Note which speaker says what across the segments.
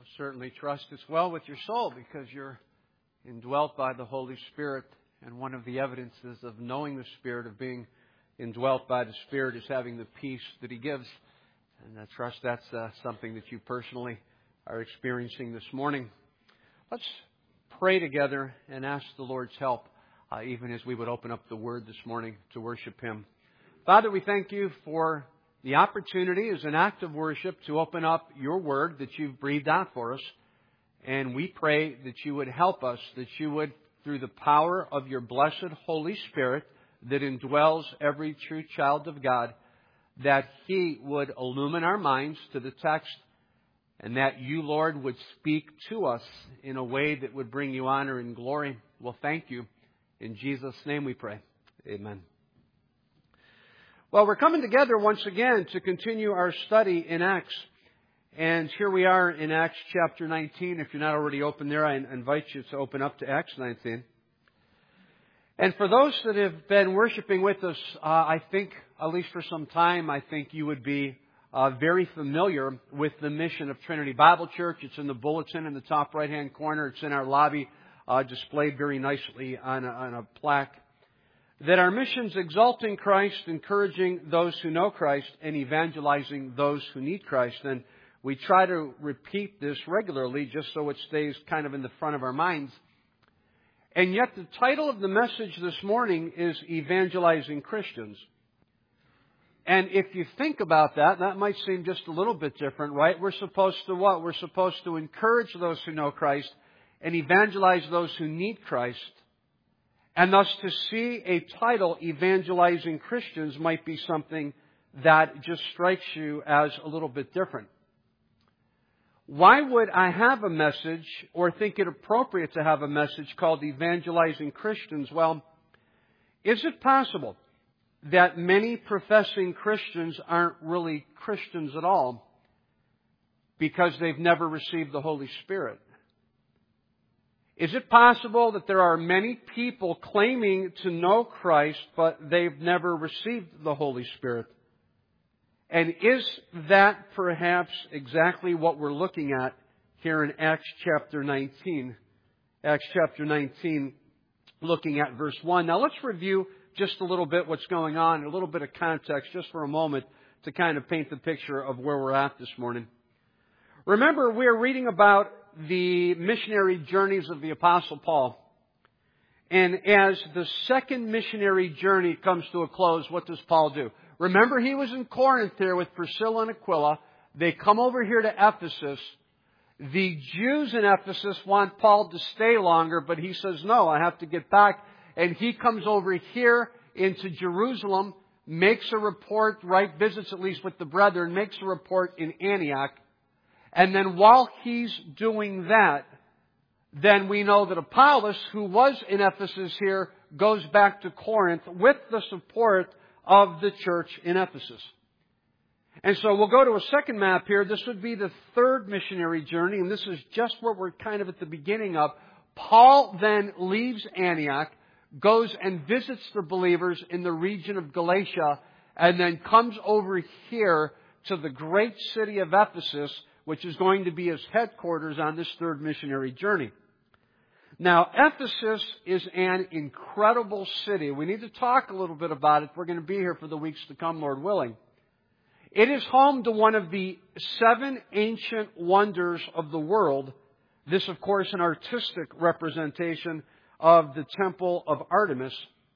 Speaker 1: certainly trust it's well with your soul because you're indwelt by the Holy Spirit. And one of the evidences of knowing the Spirit, of being indwelt by the Spirit, is having the peace that He gives. And I trust that's something that you personally are experiencing this morning. Let's pray together and ask the Lord's help, even as we would open up the Word this morning to worship Him. Father, we thank You for the opportunity as an act of worship to open up Your Word that You've breathed out for us. And we pray that You would help us, that You would, through the power of Your blessed Holy Spirit that indwells every true child of God, that He would illumine our minds to the text, and that You, Lord, would speak to us in a way that would bring You honor and glory. Well, thank You. In Jesus' name we pray. Amen. Well, we're coming together once again to continue our study in Acts. And here we are in Acts chapter 19. If you're not already open there, I invite you to open up to Acts 19. And for those that have been worshiping with us, I think, at least for some time, I think you would be very familiar with the mission of Trinity Bible Church. It's in the bulletin in the top right-hand corner. It's in our lobby, displayed very nicely on a plaque. That our mission's exalting Christ, encouraging those who know Christ, and evangelizing those who need Christ. And we try to repeat this regularly just so it stays kind of in the front of our minds. And yet the title of the message this morning is Evangelizing Christians. And if you think about that, that might seem just a little bit different, right? We're supposed to what? We're supposed to encourage those who know Christ and evangelize those who need Christ. And thus to see a title, Evangelizing Christians, might be something that just strikes you as a little bit different. Why would I have a message or think it appropriate to have a message called Evangelizing Christians? Well, is it possible that many professing Christians aren't really Christians at all because they've never received the Holy Spirit? Is it possible that there are many people claiming to know Christ, but they've never received the Holy Spirit? And is that perhaps exactly what we're looking at here in Acts chapter 19? Acts chapter 19, looking at verse 1. Now let's review just a little bit what's going on, a little bit of context just for a moment to kind of paint the picture of where we're at this morning. Remember, we're reading about the missionary journeys of the Apostle Paul. And as the second missionary journey comes to a close, what does Paul do? Remember, he was in Corinth there with Priscilla and Aquila. They come over here to Ephesus. The Jews in Ephesus want Paul to stay longer, but he says, no, I have to get back. And he comes over here into Jerusalem, makes a report, right, visits at least with the brethren, makes a report in Antioch. And then while he's doing that, then we know that Apollos, who was in Ephesus here, goes back to Corinth with the support of the church in Ephesus. And so we'll go to a second map here. This would be the third missionary journey, and this is just where we're kind of at the beginning of. Paul then leaves Antioch, goes and visits the believers in the region of Galatia, and then comes over here to the great city of Ephesus, which is going to be his headquarters on this third missionary journey. Now, Ephesus is an incredible city. We need to talk a little bit about it. We're going to be here for the weeks to come, Lord willing. It is home to one of the 7 ancient wonders of the world. This, of course, an artistic representation of the Temple of Artemis.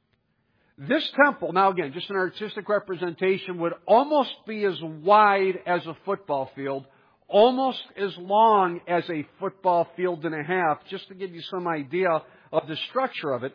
Speaker 1: This temple, now again, just an artistic representation, would almost be as wide as a football field, almost as long as a football field and a half, just to give you some idea of the structure of it.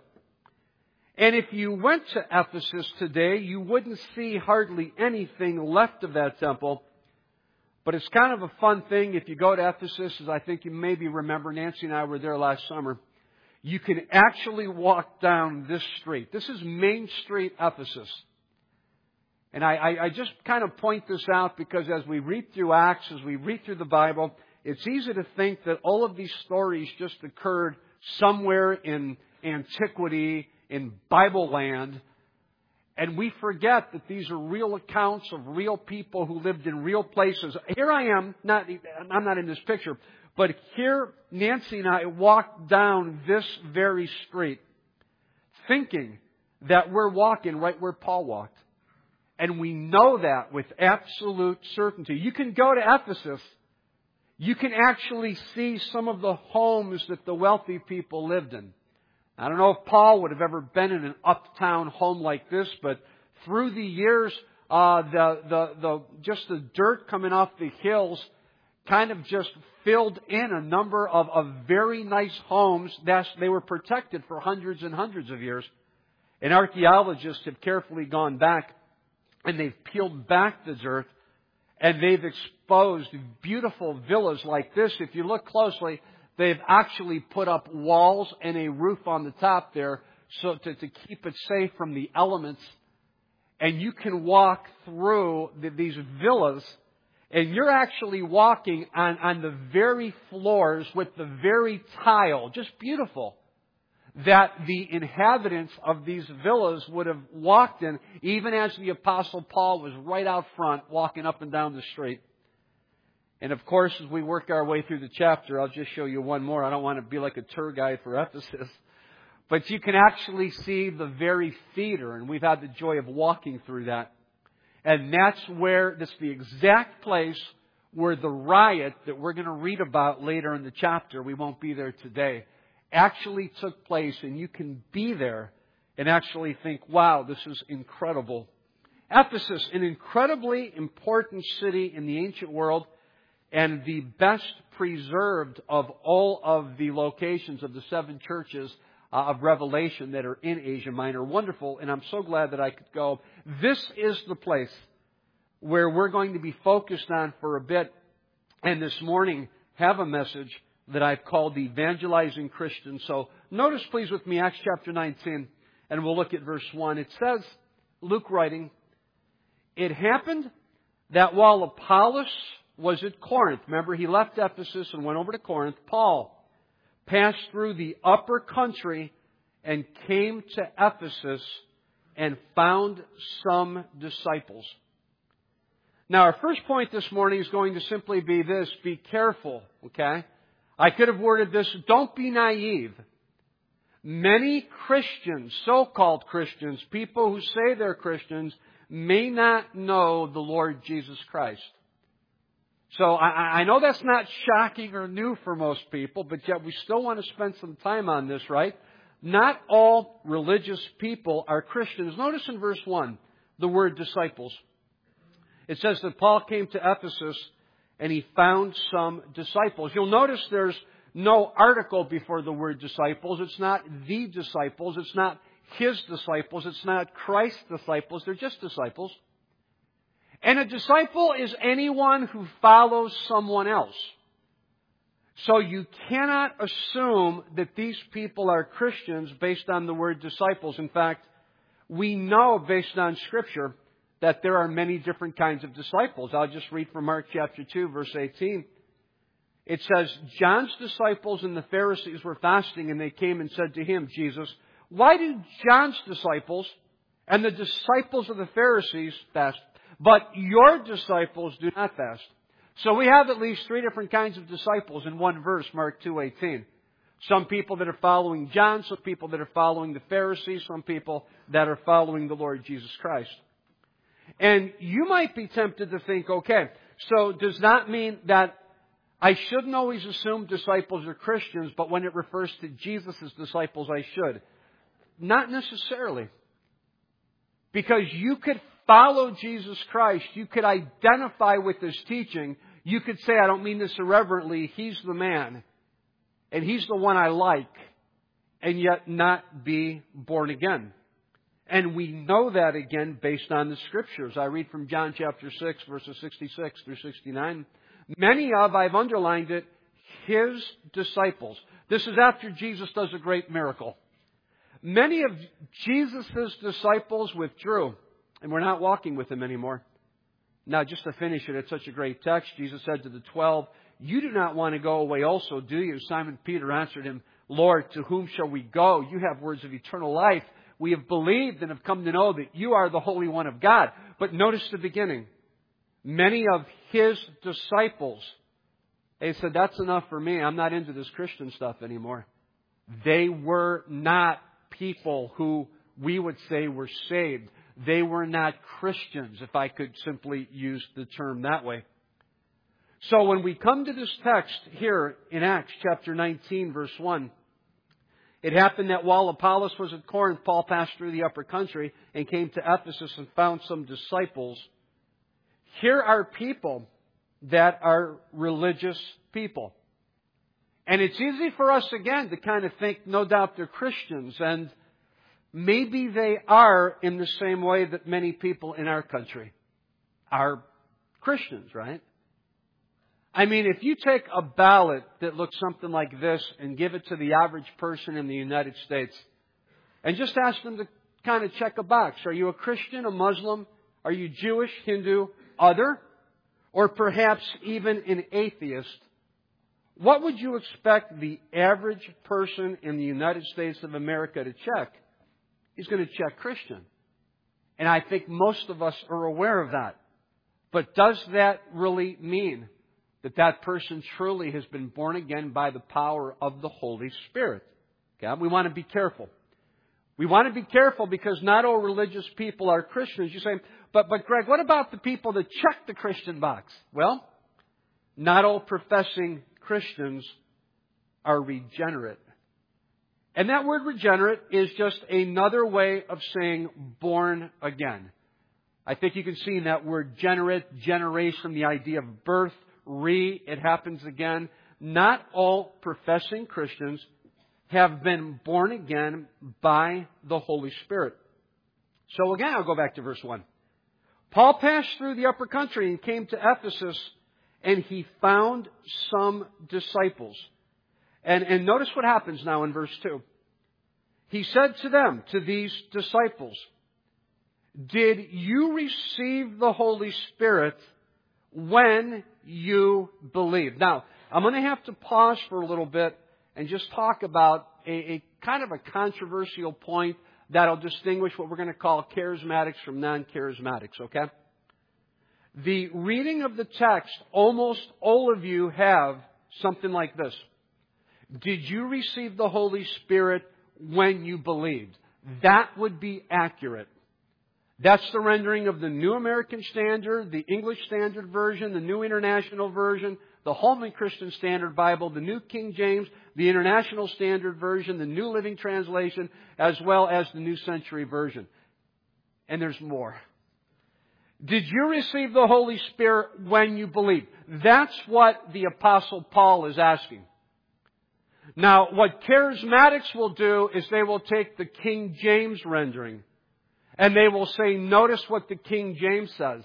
Speaker 1: And if you went to Ephesus today, you wouldn't see hardly anything left of that temple. But it's kind of a fun thing if you go to Ephesus, as I think you maybe remember, Nancy and I were there last summer. You can actually walk down this street. This is Main Street, Ephesus. And I just kind of point this out because as we read through Acts, as we read through the Bible, it's easy to think that all of these stories just occurred somewhere in antiquity, in Bible land. And we forget that these are real accounts of real people who lived in real places. Here I am, I'm not in this picture, but here Nancy and I walked down this very street thinking that we're walking right where Paul walked. And we know that with absolute certainty. You can go to Ephesus. You can actually see some of the homes that the wealthy people lived in. I don't know if Paul would have ever been in an uptown home like this, but through the years, just the dirt coming off the hills kind of just filled in a number of very nice homes. They were protected for hundreds and hundreds of years. And archaeologists have carefully gone back and they've peeled back the dirt and they've exposed beautiful villas like this. If you look closely, they've actually put up walls and a roof on the top there so to keep it safe from the elements. And you can walk through these villas, and you're actually walking on the very floors with the very tile, just beautiful, that the inhabitants of these villas would have walked in, even as the Apostle Paul was right out front walking up and down the street. And of course, as we work our way through the chapter, I'll just show you one more. I don't want to be like a tour guide for Ephesus. But you can actually see the very theater, and we've had the joy of walking through that. And that's the exact place where the riot that we're going to read about later in the chapter, we won't be there today, actually took place. And you can be there and actually think, wow, this is incredible. Ephesus, an incredibly important city in the ancient world, and the best preserved of all of the locations of the 7 churches of Revelation that are in Asia Minor. Wonderful, and I'm so glad that I could go. This is the place where we're going to be focused on for a bit, and this morning have a message that I've called Evangelizing Christians. So notice please with me Acts chapter 19, and we'll look at verse 1. It says, Luke writing, "It happened that while Apollos was at Corinth," remember he left Ephesus and went over to Corinth, "Paul passed through the upper country and came to Ephesus and found some disciples." Now our first point this morning is going to simply be this: be careful, okay? I could have worded this, don't be naive. Many Christians, so-called Christians, people who say they're Christians, may not know the Lord Jesus Christ. So I know that's not shocking or new for most people, but yet we still want to spend some time on this, right? Not all religious people are Christians. Notice in verse 1, the word disciples. It says that Paul came to Ephesus and he found some disciples. You'll notice there's no article before the word disciples. It's not the disciples. It's not his disciples. It's not Christ's disciples. They're just disciples. And a disciple is anyone who follows someone else. So you cannot assume that these people are Christians based on the word disciples. In fact, we know based on Scripture that there are many different kinds of disciples. I'll just read from Mark chapter 2, verse 18. It says, "John's disciples and the Pharisees were fasting, and they came and said to him," Jesus, "Why do John's disciples and the disciples of the Pharisees fast, but your disciples do not fast?" So we have at least 3 different kinds of disciples in one verse, Mark 2:18. Some people that are following John, some people that are following the Pharisees, some people that are following the Lord Jesus Christ. And you might be tempted to think, okay, so does that mean that I shouldn't always assume disciples are Christians, but when it refers to Jesus' disciples, I should? Not necessarily. Because you could follow Jesus Christ. You could identify with His teaching. You could say, I don't mean this irreverently, He's the man. And He's the one I like. And yet not be born again. And we know that again based on the Scriptures. I read from John chapter 6, verses 66 through 69. Many of, I've underlined it, His disciples. This is after Jesus does a great miracle. Many of Jesus' disciples withdrew, and we're not walking with Him anymore. Now, just to finish it, it's such a great text. Jesus said to the 12, "You do not want to go away also, do you?" Simon Peter answered Him, "Lord, to whom shall we go? You have words of eternal life. we have believed and have come to know that you are the Holy One of God. But notice the beginning. Many of His disciples, they said, that's enough for me. I'm not into this Christian stuff anymore. They were not people who we would say were saved. They were not Christians, if I could simply use the term that way. So when we come to this text here in Acts chapter 19, verse 1, it happened that while Apollos was at Corinth, Paul passed through the upper country and came to Ephesus and found some disciples. Here are people that are religious people. And it's easy for us, again, to kind of think, no doubt they're Christians. And maybe they are in the same way that many people in our country are Christians, right? I mean, if you take a ballot that looks something like this and give it to the average person in the United States and just ask them to kind of check a box. Are you a Christian, a Muslim? Are you Jewish, Hindu, other? Or perhaps even an atheist? What would you expect the average person in the United States of America to check? He's going to check Christian. And I think most of us are aware of that. But does that really mean that that person truly has been born again by the power of the Holy Spirit? Okay? We want to be careful. We want to be careful because not all religious people are Christians. You say, but Greg, what about the people that check the Christian box? Well, not all professing Christians are regenerate. And that word regenerate is just another way of saying born again. I think you can see in that word generate, generation, the idea of birth, it happens again. Not all professing Christians have been born again by the Holy Spirit. So again, I'll go back to verse 1. Paul passed through the upper country and came to Ephesus, and he found some disciples. And notice what happens now in verse 2. He said to them, to these disciples, did you receive the Holy Spirit when you believed? Now, I'm going to have to pause for a little bit and just talk about a kind of a controversial point that'll distinguish what we're going to call charismatics from non-charismatics, okay? The reading of the text, almost all of you have something like this. Did you receive the Holy Spirit when you believed? That would be accurate. That's the rendering of the New American Standard, the English Standard Version, the New International Version, the Holman Christian Standard Bible, the New King James, the International Standard Version, the New Living Translation, as well as the New Century Version. And there's more. Did you receive the Holy Spirit when you believed? That's what the Apostle Paul is asking. Now, what charismatics will do is they will take the King James rendering and they will say, notice what the King James says.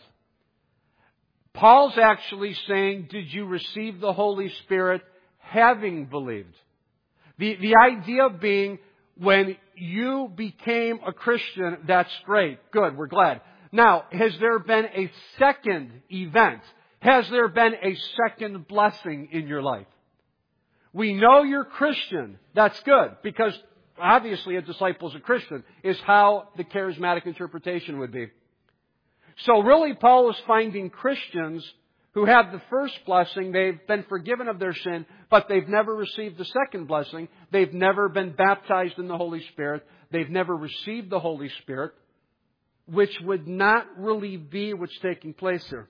Speaker 1: Paul's actually saying, did you receive the Holy Spirit having believed? The idea being, when you became a Christian, that's great. Good, we're glad. Now, has there been a second event? Has there been a second blessing in your life? We know you're Christian. That's good, because obviously a disciple is a Christian, is how the charismatic interpretation would be. So really, Paul is finding Christians who have the first blessing. They've been forgiven of their sin, but they've never received the second blessing. They've never been baptized in the Holy Spirit. They've never received the Holy Spirit, which would not really be what's taking place here.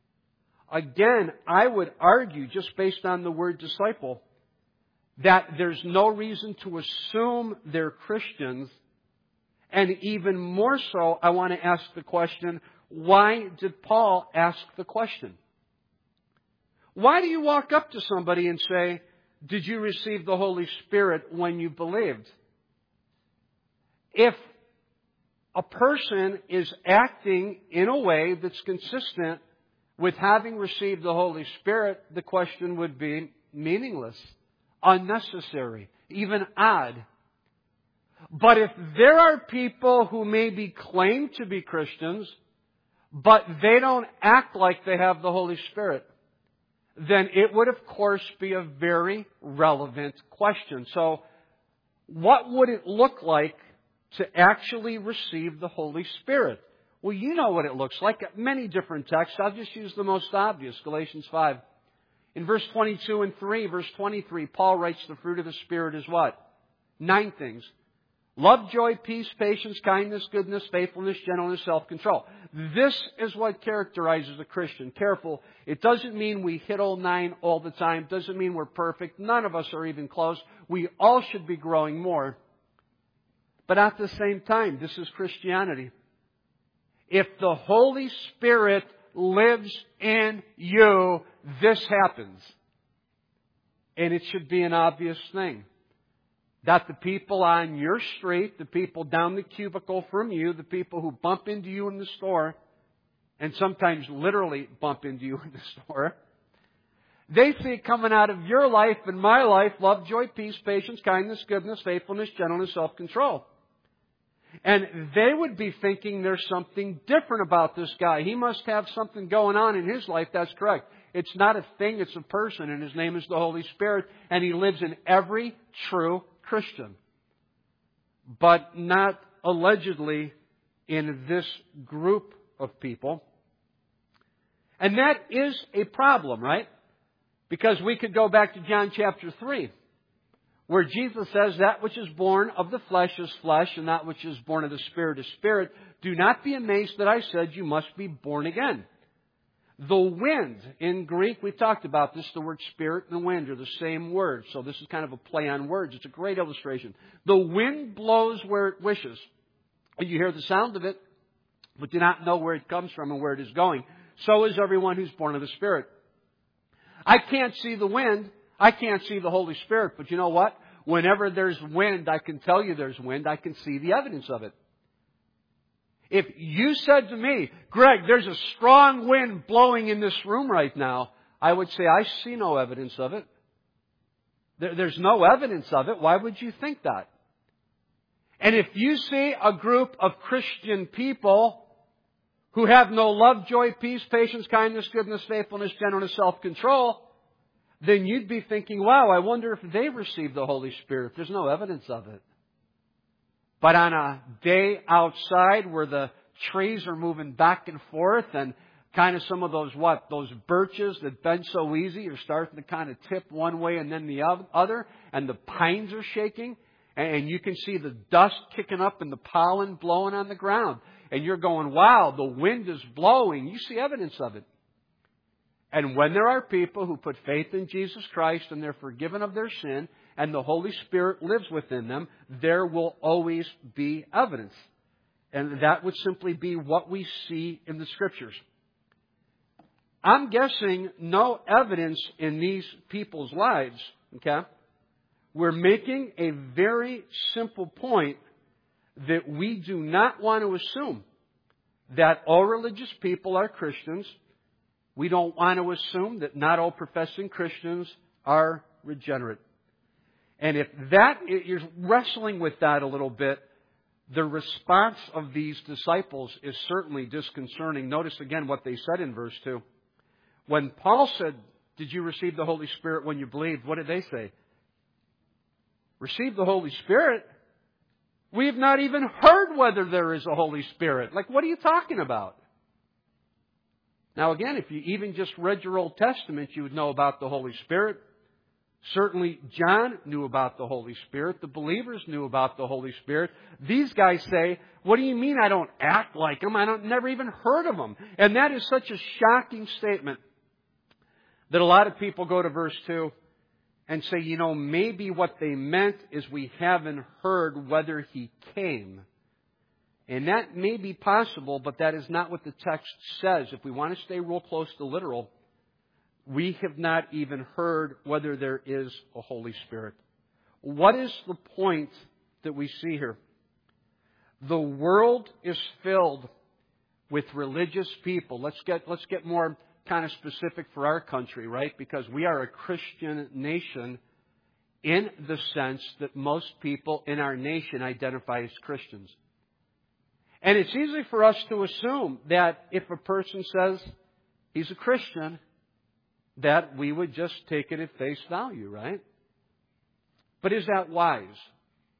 Speaker 1: Again, I would argue, just based on the word disciple, that there's no reason to assume they're Christians. And even more so, I want to ask the question, why did Paul ask the question? Why do you walk up to somebody and say, did you receive the Holy Spirit when you believed? If a person is acting in a way that's consistent with having received the Holy Spirit, the question would be meaningless, unnecessary, even odd. But if there are people who maybe claim to be Christians, but they don't act like they have the Holy Spirit, then it would, of course, be a very relevant question. So, what would it look like to actually receive the Holy Spirit? Well, you know what it looks like. Many different texts. I'll just use the most obvious, Galatians 5. In verse 22 and 3, verse 23, Paul writes the fruit of the Spirit is what? 9 things. Love, joy, peace, patience, kindness, goodness, faithfulness, gentleness, self-control. This is what characterizes a Christian. Careful. It doesn't mean we hit all 9 all the time. It doesn't mean we're perfect. None of us are even close. We all should be growing more. But at the same time, this is Christianity. If the Holy Spirit lives in you, this happens. And it should be an obvious thing. That the people on your street, the people down the cubicle from you, the people who bump into you in the store, and sometimes literally bump into you in the store, they see coming out of your life and my life, love, joy, peace, patience, kindness, goodness, faithfulness, gentleness, self-control. And they would be thinking there's something different about this guy. He must have something going on in his life. That's correct. It's not a thing, it's a person, and his name is the Holy Spirit, and He lives in every true Christian. But not allegedly in this group of people. And that is a problem, right? Because we could go back to John chapter 3. Where Jesus says, that which is born of the flesh is flesh, and that which is born of the Spirit is spirit. Do not be amazed that I said you must be born again. The wind, in Greek, we've talked about this, the word spirit and the wind are the same word. So this is kind of a play on words. It's a great illustration. The wind blows where it wishes. You hear the sound of it, but do not know where it comes from and where it is going. So is everyone who's born of the Spirit. I can't see the wind. I can't see the Holy Spirit, but you know what? Whenever there's wind, I can tell you there's wind. I can see the evidence of it. If you said to me, Greg, there's a strong wind blowing in this room right now, I would say, I see no evidence of it. There's no evidence of it. Why would you think that? And if you see a group of Christian people who have no love, joy, peace, patience, kindness, goodness, faithfulness, gentleness, self-control, then you'd be thinking, wow, I wonder if they received the Holy Spirit. There's no evidence of it. But on a day outside where the trees are moving back and forth and kind of some of those birches that bend so easy are starting to kind of tip one way and then the other, and the pines are shaking, and you can see the dust kicking up and the pollen blowing on the ground. And you're going, wow, the wind is blowing. You see evidence of it. And when there are people who put faith in Jesus Christ and they're forgiven of their sin and the Holy Spirit lives within them, there will always be evidence. And that would simply be what we see in the Scriptures. I'm guessing no evidence in these people's lives. Okay? We're making a very simple point that we do not want to assume that all religious people are Christians. We don't want to assume that not all professing Christians are regenerate. And if you're wrestling with that a little bit, the response of these disciples is certainly disconcerting. Notice again what they said in verse 2. When Paul said, did you receive the Holy Spirit when you believed? What did they say? Receive the Holy Spirit? We have not even heard whether there is a Holy Spirit. Like, what are you talking about? Now again, if you even just read your Old Testament, you would know about the Holy Spirit. Certainly John knew about the Holy Spirit. The believers knew about the Holy Spirit. These guys say, what do you mean I don't act like Him? Never even heard of Him. And that is such a shocking statement that a lot of people go to verse 2 and say, maybe what they meant is we haven't heard whether He came. And that may be possible, but that is not what the text says. If we want to stay real close to literal, we have not even heard whether there is a Holy Spirit. What is the point that we see here? The world is filled with religious people. Let's get more kind of specific for our country, right? Because we are a Christian nation in the sense that most people in our nation identify as Christians. And it's easy for us to assume that if a person says he's a Christian, that we would just take it at face value, right? But is that wise?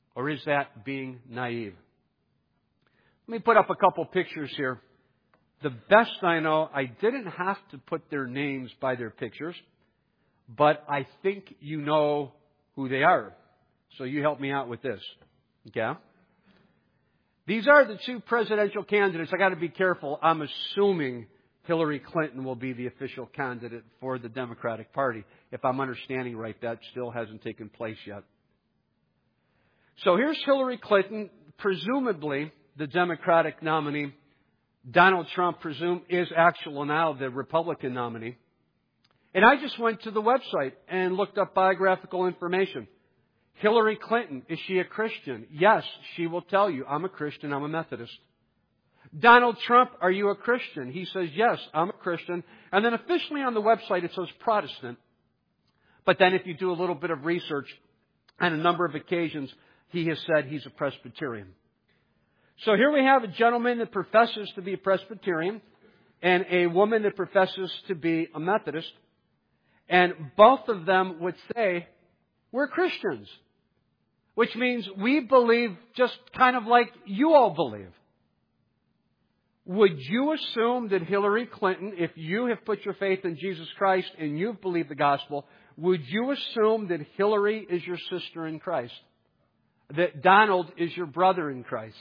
Speaker 1: Or is that being naive? Let me put up a couple pictures here. The best I know, I didn't have to put their names by their pictures, but I think you know who they are. So you help me out with this. Okay? These are the two presidential candidates. I got to be careful. I'm assuming Hillary Clinton will be the official candidate for the Democratic Party. If I'm understanding right, that still hasn't taken place yet. So here's Hillary Clinton, presumably the Democratic nominee. Donald Trump, is actually now the Republican nominee. And I just went to the website and looked up biographical information. Hillary Clinton, is she a Christian? Yes, she will tell you, I'm a Christian, I'm a Methodist. Donald Trump, are you a Christian? He says, yes, I'm a Christian. And then officially on the website it says Protestant. But then if you do a little bit of research, on a number of occasions, he has said he's a Presbyterian. So here we have a gentleman that professes to be a Presbyterian and a woman that professes to be a Methodist. And both of them would say, we're Christians. Which means we believe just kind of like you all believe. Would you assume that Hillary Clinton, if you have put your faith in Jesus Christ and you've believed the gospel, would you assume that Hillary is your sister in Christ? That Donald is your brother in Christ?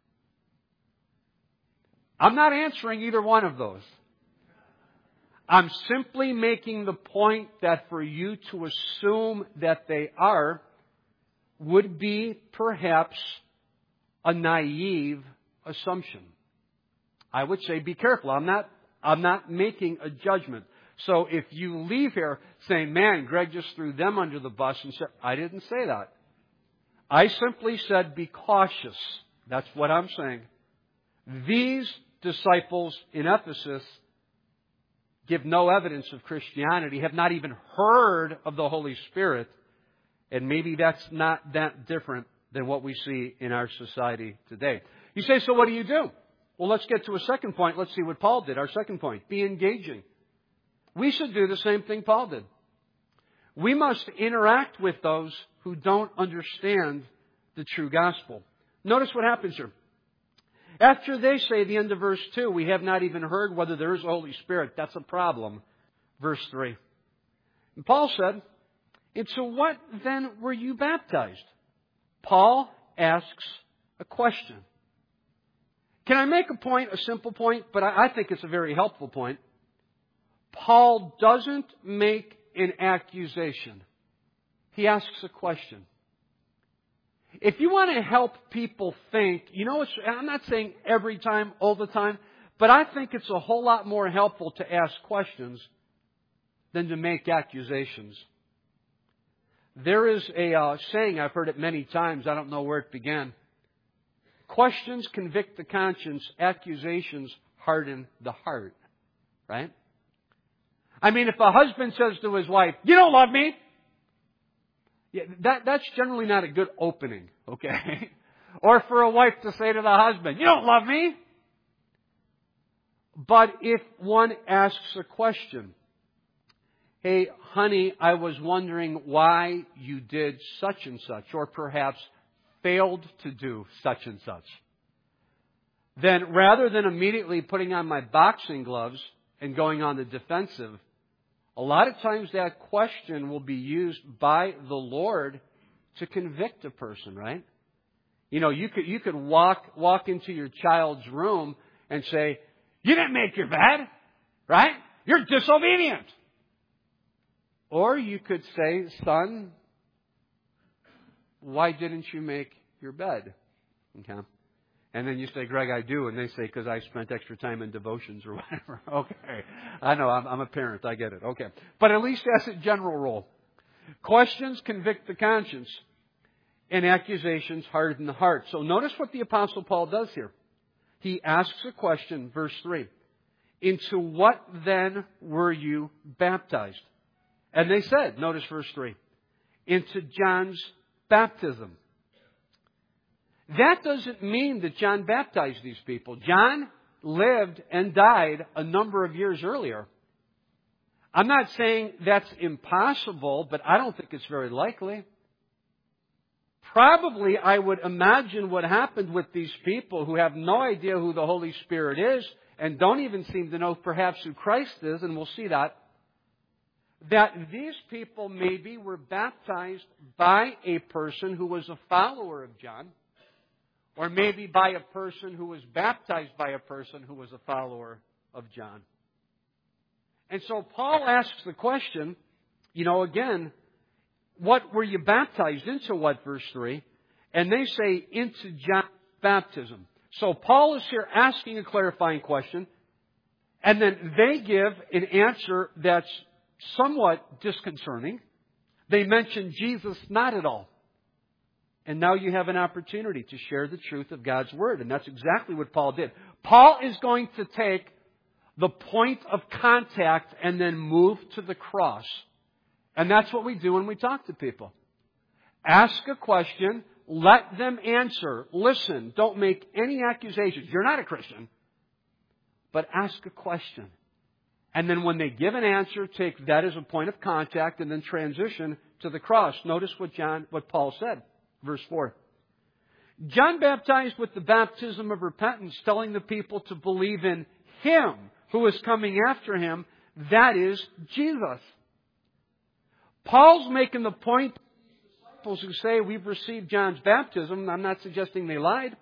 Speaker 1: I'm not answering either one of those. I'm simply making the point that for you to assume that they are would be perhaps a naive assumption. I would say be careful. I'm not making a judgment. So if you leave here saying, man, Greg just threw them under the bus and said, I didn't say that. I simply said be cautious. That's what I'm saying. These disciples in Ephesus give no evidence of Christianity, have not even heard of the Holy Spirit, and maybe that's not that different than what we see in our society today. You say, so what do you do? Well, let's get to a second point. Let's see what Paul did. Our second point, be engaging. We should do the same thing Paul did. We must interact with those who don't understand the true gospel. Notice what happens here. After they say, at the end of verse 2, we have not even heard whether there is a Holy Spirit. That's a problem. Verse 3. And Paul said, into what then were you baptized? Paul asks a question. Can I make a point, a simple point? But I think it's a very helpful point. Paul doesn't make an accusation. He asks a question. If you want to help people think, I'm not saying every time, all the time, but I think it's a whole lot more helpful to ask questions than to make accusations. There is a saying, I've heard it many times, I don't know where it began. Questions convict the conscience, accusations harden the heart. Right? I mean, if a husband says to his wife, you don't love me, that's generally not a good opening, okay? Or for a wife to say to the husband, you don't love me. But if one asks a question, hey, honey, I was wondering why you did such and such, or perhaps failed to do such and such, then rather than immediately putting on my boxing gloves and going on the defensive, a lot of times that question will be used by the Lord to convict a person, right? You could walk into your child's room and say, you didn't make your bed, right? You're disobedient. Or you could say, son, why didn't you make your bed? Okay. And then you say, Greg, I do. And they say, because I spent extra time in devotions or whatever. Okay. I know, I'm a parent. I get it. Okay. But at least that's a general rule. Questions convict the conscience, and accusations harden the heart. So notice what the Apostle Paul does here. He asks a question, verse 3. Into what then were you baptized? And they said, notice verse 3, into John's baptism. That doesn't mean that John baptized these people. John lived and died a number of years earlier. I'm not saying that's impossible, but I don't think it's very likely. probably, I would imagine, what happened with these people who have no idea who the Holy Spirit is and don't even seem to know perhaps who Christ is, and we'll see that these people maybe were baptized by a person who was a follower of John, or maybe by a person who was baptized by a person who was a follower of John. And so Paul asks the question, again, what were you baptized into? What, verse 3? And they say, into John's baptism. So Paul is here asking a clarifying question, and then they give an answer that's somewhat disconcerting. They mention Jesus not at all. And now you have an opportunity to share the truth of God's Word. And that's exactly what Paul did. Paul is going to take the point of contact and then move to the cross. And that's what we do when we talk to people. Ask a question, let them answer. Listen, don't make any accusations. You're not a Christian. But ask a question. And then when they give an answer, take that as a point of contact and then transition to the cross. Notice what Paul said. Verse 4. John baptized with the baptism of repentance, telling the people to believe in Him who is coming after Him, that is, Jesus. Paul's making the point to disciples who say we've received John's baptism. I'm not suggesting they lied.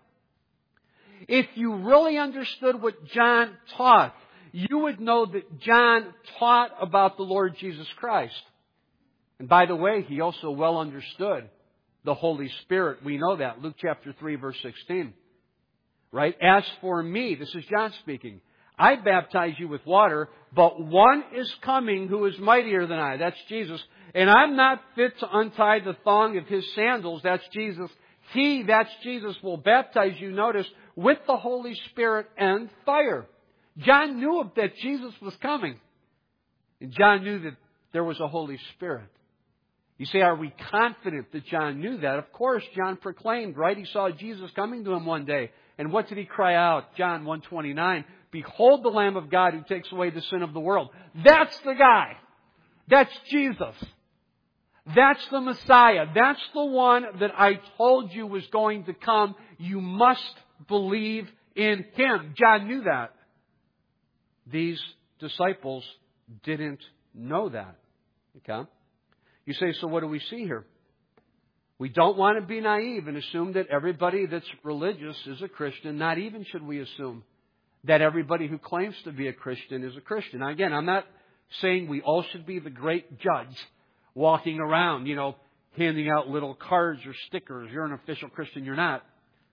Speaker 1: If you really understood what John taught, you would know that John taught about the Lord Jesus Christ. And by the way, he also well understood the Holy Spirit. We know that. Luke chapter 3, verse 16. Right? As for me, this is John speaking, I baptize you with water, but one is coming who is mightier than I. That's Jesus. And I'm not fit to untie the thong of His sandals. That's Jesus. He, that's Jesus, will baptize you, notice, with the Holy Spirit and fire. John knew that Jesus was coming. And John knew that there was a Holy Spirit. You say, are we confident that John knew that? Of course, John proclaimed, right? He saw Jesus coming to him one day. And what did he cry out? John 1:29, behold the Lamb of God who takes away the sin of the world. That's the guy. That's Jesus. That's the Messiah. That's the one that I told you was going to come. You must believe in Him. John knew that. These disciples didn't know that. Okay? You say, so what do we see here? We don't want to be naive and assume that everybody that's religious is a Christian. Not even should we assume that everybody who claims to be a Christian is a Christian. Now, again, I'm not saying we all should be the great judge walking around, handing out little cards or stickers. You're an official Christian, you're not.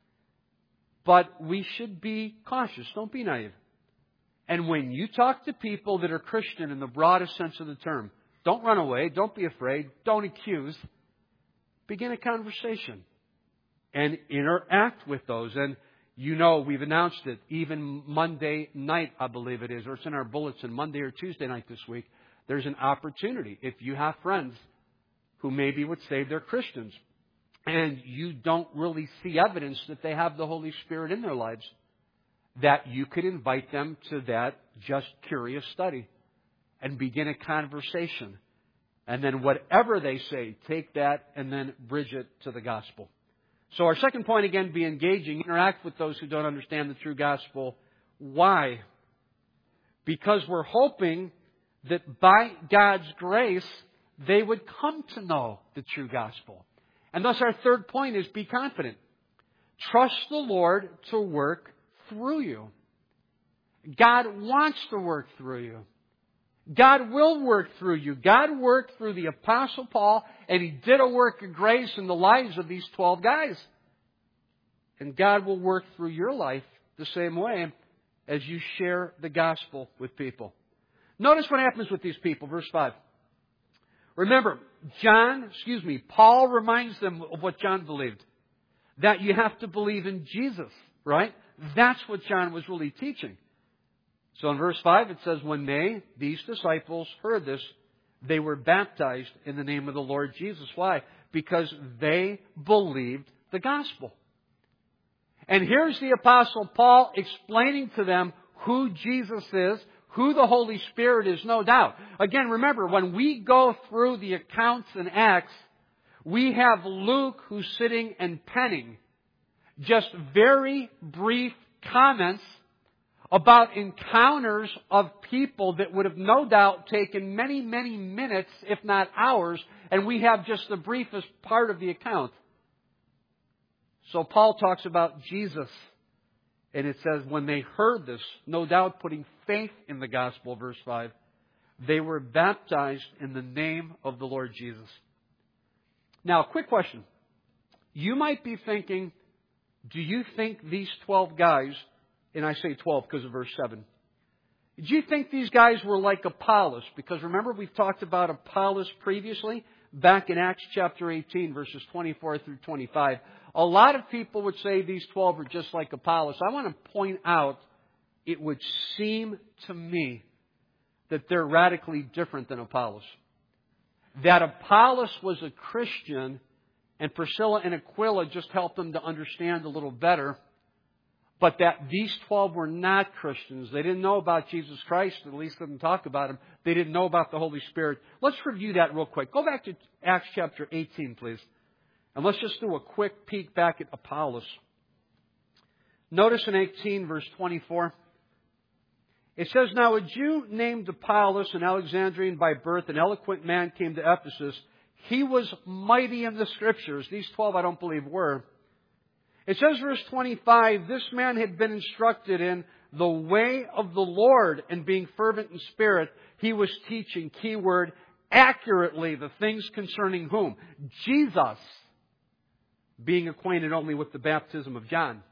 Speaker 1: But we should be cautious. Don't be naive. And when you talk to people that are Christian in the broadest sense of the term, don't run away. Don't be afraid. Don't accuse. Begin a conversation and interact with those. And we've announced it even Monday night, I believe it is, or it's in our bulletin, Monday or Tuesday night this week. There's an opportunity. If you have friends who maybe would say they're Christians and you don't really see evidence that they have the Holy Spirit in their lives, that you could invite them to that just curious study and begin a conversation. And then whatever they say, take that and then bridge it to the gospel. So our second point, again, be engaging. Interact with those who don't understand the true gospel. Why? Because we're hoping that by God's grace, they would come to know the true gospel. And thus our third point is be confident. Trust the Lord to work through you. God wants to work through you. God will work through you. God worked through the Apostle Paul, and He did a work of grace in the lives of these 12 guys. And God will work through your life the same way as you share the gospel with people. Notice what happens with these people. Verse 5. Remember, Paul reminds them of what John believed. That you have to believe in Jesus, right? That's what John was really teaching. So in verse 5 it says, when these disciples, heard this, they were baptized in the name of the Lord Jesus. Why? Because they believed the gospel. And here's the Apostle Paul explaining to them who Jesus is, who the Holy Spirit is, no doubt. Again, remember, when we go through the accounts in Acts, We have Luke who's sitting and penning just very brief comments about encounters of people that would have no doubt taken many, many minutes, if not hours, and we have just the briefest part of the account. So Paul talks about Jesus, and it says when they heard this, no doubt putting faith in the gospel, verse 5, they were baptized in the name of the Lord Jesus. Now, quick question. You might be thinking, do you think these 12 guys, and I say 12 because of verse 7, do you think these guys were like Apollos? Because remember, we've talked about Apollos previously, back in Acts chapter 18, verses 24 through 25. A lot of people would say these 12 are just like Apollos. I want to point out, it would seem to me that they're radically different than Apollos. That Apollos was a Christian, and Priscilla and Aquila just helped them to understand a little better. But that these 12 were not Christians. They didn't know about Jesus Christ, at least didn't talk about Him. They didn't know about the Holy Spirit. Let's review that real quick. Go back to Acts chapter 18, please. And let's just do a quick peek back at Apollos. Notice in 18, verse 24, it says, Now a Jew named Apollos, an Alexandrian by birth, an eloquent man, came to Ephesus. He was mighty in the Scriptures. These 12 I don't believe were. It says, verse 25, this man had been instructed in the way of the Lord, and being fervent in spirit, he was teaching, keyword, accurately the things concerning whom? Jesus, being acquainted only with the baptism of John.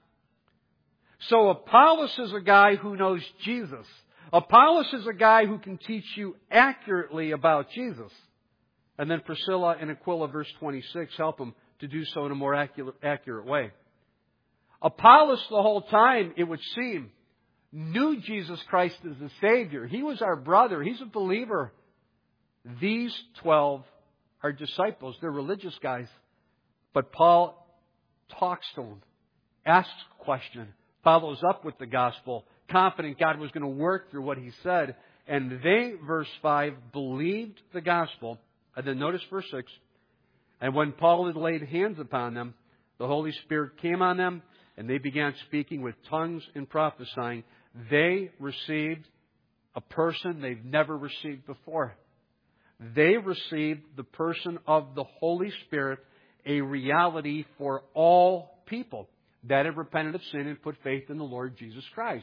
Speaker 1: So Apollos is a guy who knows Jesus. Apollos is a guy who can teach you accurately about Jesus. And then Priscilla and Aquila, verse 26, help him to do so in a more accurate way. Apollos, the whole time, it would seem, knew Jesus Christ as the Savior. He was our brother. He's a believer. These 12 are disciples. They're religious guys. But Paul talks to them, asks a question, follows up with the gospel, confident God was going to work through what he said. And they, verse 5, believed the gospel. And then notice verse 6. And when Paul had laid hands upon them, the Holy Spirit came on them, and they began speaking with tongues and prophesying. They received a person they've never received before. They received the person of the Holy Spirit, a reality for all people that have repented of sin and put faith in the Lord Jesus Christ.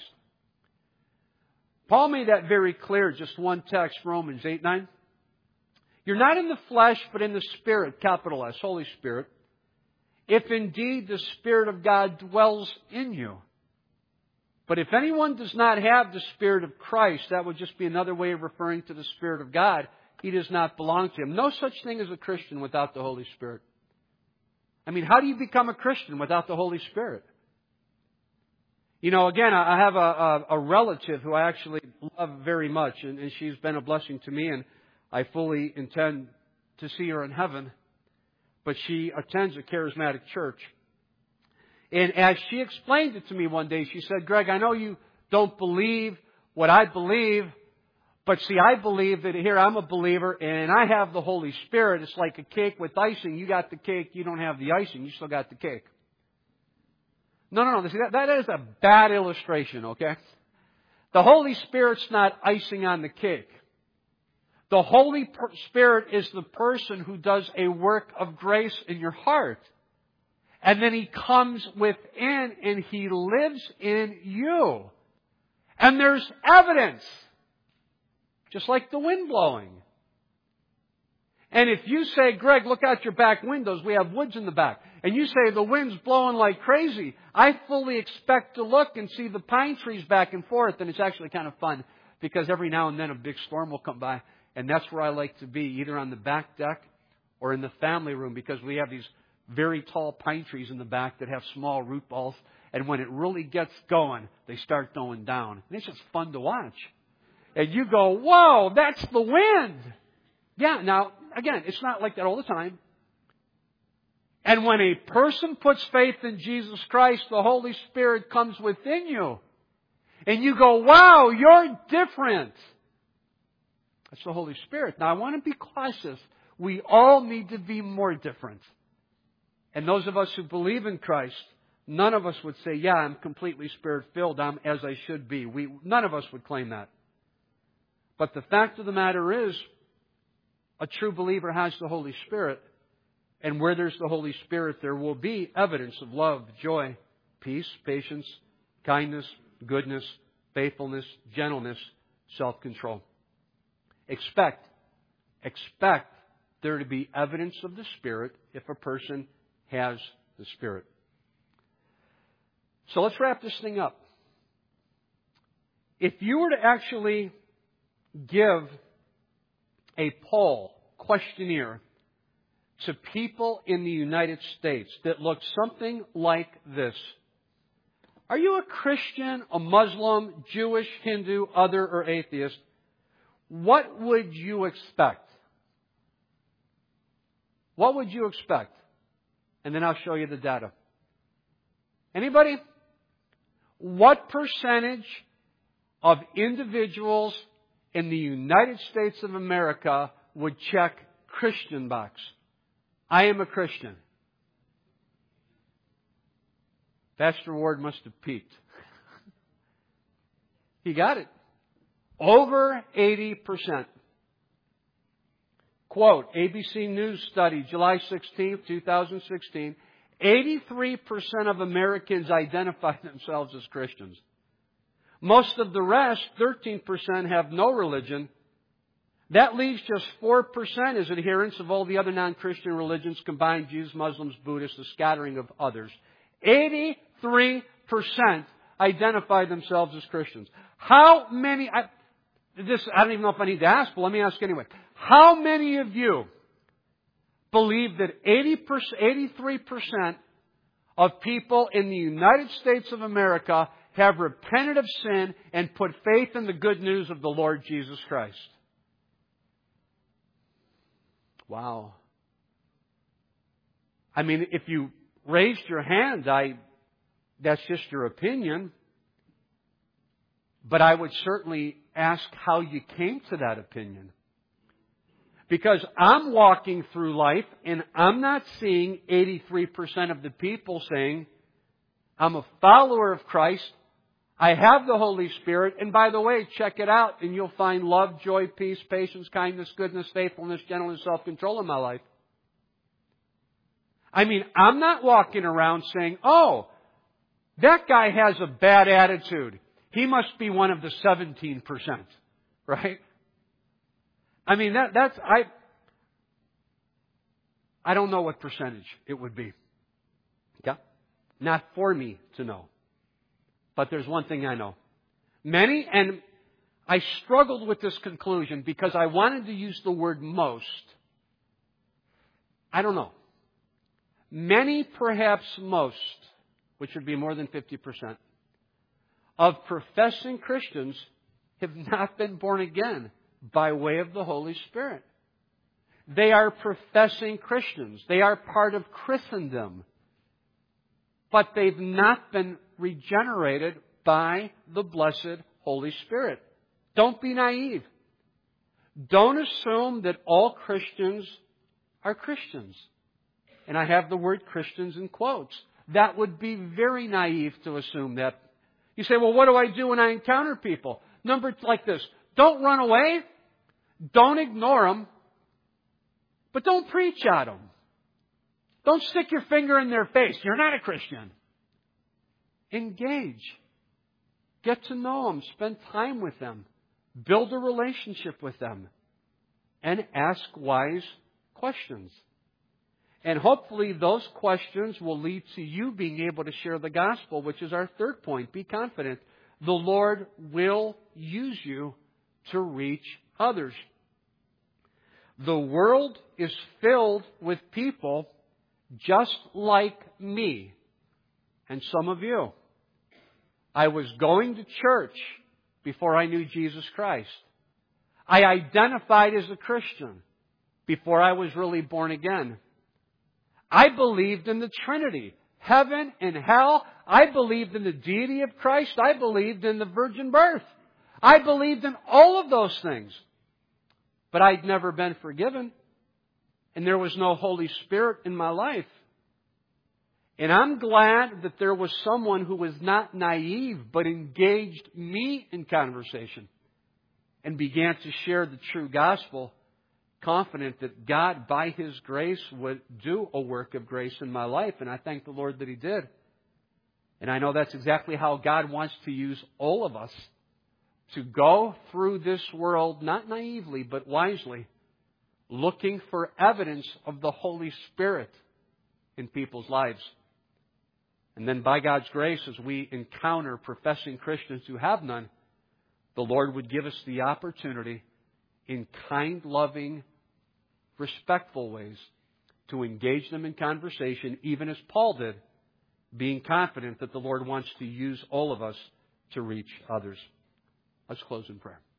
Speaker 1: Paul made that very clear, just one text, Romans 8:9. You're not in the flesh, but in the Spirit, capital S, Holy Spirit, if indeed the Spirit of God dwells in you. But if anyone does not have the Spirit of Christ, that would just be another way of referring to the Spirit of God. He does not belong to Him. No such thing as a Christian without the Holy Spirit. I mean, how do you become a Christian without the Holy Spirit? You know, again, I have a relative who I actually love very much, and she's been a blessing to me, and I fully intend to see her in heaven. But she attends a charismatic church. And as she explained it to me one day, she said, Greg, I know you don't believe what I believe, but see, I believe that here I'm a believer and I have the Holy Spirit. It's like a cake with icing. You got the cake, you don't have the icing, you still got the cake. No. See, that is a bad illustration, okay? The Holy Spirit's not icing on the cake. The Holy Spirit is the person who does a work of grace in your heart. And then He comes within and He lives in you. And there's evidence. Just like the wind blowing. And if you say, Greg, look out your back windows, we have woods in the back. And you say the wind's blowing like crazy, I fully expect to look and see the pine trees back and forth. And it's actually kind of fun because every now and then a big storm will come by. And that's where I like to be, either on the back deck or in the family room, because we have these very tall pine trees in the back that have small root balls. And when it really gets going, they start going down. And it's just fun to watch. And you go, whoa, that's the wind. Yeah, now, again, it's not like that all the time. And when a person puts faith in Jesus Christ, the Holy Spirit comes within you. And you go, wow, you're different. That's the Holy Spirit. Now, I want to be cautious We all need to be more different. And those of us who believe in Christ, none of us would say, yeah, I'm completely Spirit-filled. I'm as I should be. None of us would claim that. But the fact of the matter is, a true believer has the Holy Spirit. And where there's the Holy Spirit, there will be evidence of love, joy, peace, patience, kindness, goodness, faithfulness, gentleness, self-control. Expect there to be evidence of the Spirit if a person has the Spirit. So let's wrap this thing up. If you were to actually give a poll, questionnaire, to people in the United States that looked something like this. Are you a Christian, a Muslim, Jewish, Hindu, other, or atheist? What would you expect? What would you expect? And then I'll show you the data. Anybody? What percentage of individuals in the United States of America would check Christian box? I am a Christian. Pastor Ward must have peeked. He got it. Over 80%. Quote, ABC News study, July 16, 2016. 83% of Americans identify themselves as Christians. Most of the rest, 13%, have no religion. That leaves just 4% as adherents of all the other non-Christian religions combined, Jews, Muslims, Buddhists, a scattering of others. 83% identify themselves as Christians. How many, I don't even know if I need to ask, but let me ask anyway. How many of you believe that 83% of people in the United States of America have repented of sin and put faith in the good news of the Lord Jesus Christ? Wow. I mean, if you raised your hand, that's just your opinion. But I would certainly ask how you came to that opinion. Because I'm walking through life and I'm not seeing 83% of the people saying, I'm a follower of Christ, I have the Holy Spirit, and by the way, check it out, and you'll find love, joy, peace, patience, kindness, goodness, faithfulness, gentleness, self-control in my life. I mean, I'm not walking around saying, oh, that guy has a bad attitude. He must be one of the 17%, right? I mean, I don't know what percentage it would be. Okay? Not for me to know. But there's one thing I know. Many, and I struggled with this conclusion because I wanted to use the word most. I don't know. Many, perhaps most, which would be more than 50%, of professing Christians have not been born again by way of the Holy Spirit. They are professing Christians. They are part of Christendom. But they've not been regenerated by the blessed Holy Spirit. Don't be naive. Don't assume that all Christians are Christians. And I have the word Christians in quotes. That would be very naive to assume that. You say, well, what do I do when I encounter people? Number like this. Don't run away. Don't ignore them. But don't preach at them. Don't stick your finger in their face. You're not a Christian. Engage. Get to know them. Spend time with them. Build a relationship with them. And ask wise questions. And hopefully those questions will lead to you being able to share the gospel, which is our third point. Be confident. The Lord will use you to reach others. The world is filled with people just like me and some of you. I was going to church before I knew Jesus Christ. I identified as a Christian before I was really born again. I believed in the Trinity, heaven and hell. I believed in the deity of Christ. I believed in the virgin birth. I believed in all of those things. But I'd never been forgiven. and there was no Holy Spirit in my life. And I'm glad that there was someone who was not naive, but engaged me in conversation and began to share the true gospel, confident that God, by His grace, would do a work of grace in my life. And I thank the Lord that He did. And I know that's exactly how God wants to use all of us to go through this world, not naively, but wisely, looking for evidence of the Holy Spirit in people's lives. And then by God's grace, as we encounter professing Christians who have none, the Lord would give us the opportunity in kind, loving, respectful ways to engage them in conversation, even as Paul did, being confident that the Lord wants to use all of us to reach others. Let's close in prayer.